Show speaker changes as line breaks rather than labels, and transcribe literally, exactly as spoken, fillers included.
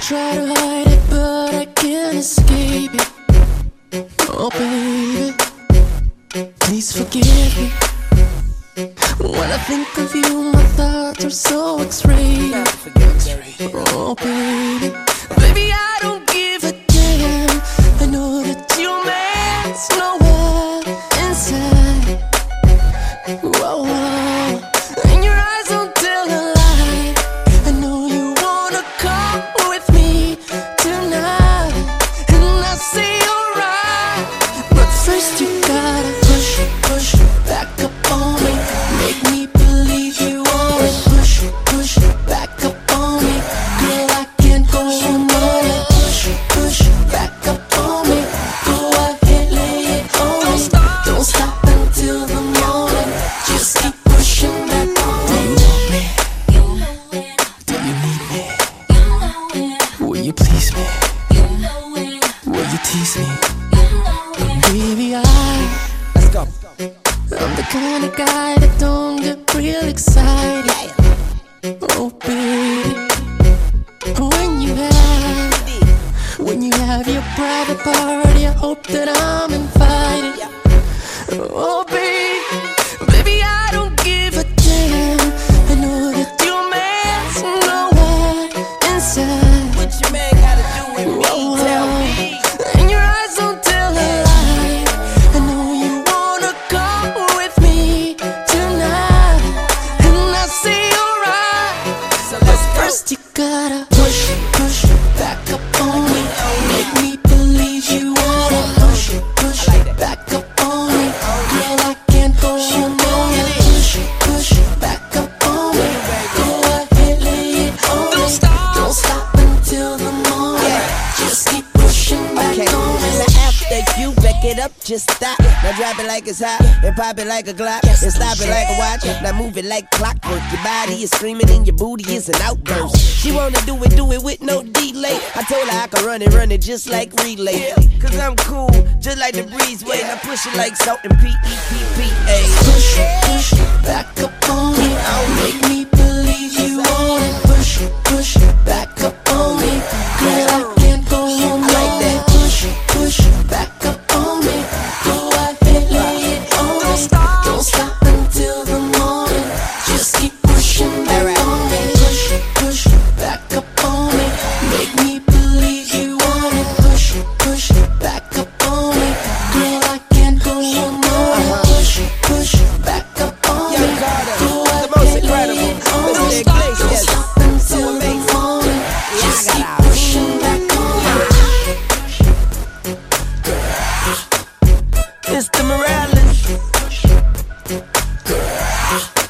try to hide it, but I can't escape it. Oh baby, please forgive me. When I think of you, my thoughts are so X-rated. Oh baby, baby I don't give a damn. I know that your man's nowhere inside. Whoa, whoa. And your eyes don't tell a lie. I know you wanna come with me tonight, and I say alright. But first you gotta push, push back up on me. Make me believe you wanna push, push back up on me. Girl, I can't go on it. Push, push back up on me. Go ahead, lay it on me. Don't stop until the morning. Just keep pushing back on me. Do you want me? Do you need me? Will you please me? Will you tease me? Baby, I
Let's go.
I'm the kind of guy that don't get real excited. Oh baby, when you have When you have your private party, I hope that I'm invited. Oh baby, baby I don't give a damn. I know that your man's nowhere inside.
What your man gotta do with me?
Whoa,
Tell
whoa.
me.
And your eyes don't tell a lie. I know you wanna come with me tonight, and I say alright.
So
But
let's go.
first you gotta push, push back up on me. Make me believe you wanna push, push back up on me. Girl, I can't go on it. Push, push back up on me. Go ahead, lay it on me. Don't stop until the morning. Just keep pushing back
Okay,
on me.
now after you back it up, just stop. Now drop it like it's hot, and pop it like a Glock, and stop it like a watch. Now move it like clockwork. Your body is screaming and your booty is an outburst. She wanna do it, do it with no delay. I told her I could run it, run it just like relay. Cause I'm cool, just like the breezeway. Now push it like salt and P E P P A.
Push, push back up on me. Make me believe you want it. Push, push back up on me. Girl, I can't go on like that. Push, push back up on me. Go ahead, lay it on me. Don't stop until the morning. Just keep pushing back on me. Push, push back up on me. Make me believe you want it. Push, push back up on me. Girl, I can't go on more. Push, push back up on me.
Young Carter,
Go
the
ahead,
most
lay
incredible,
it on
Mister
me.
Iglesias.
Don't stop until the morning. Just keep pushing back on me.
Mister Morales.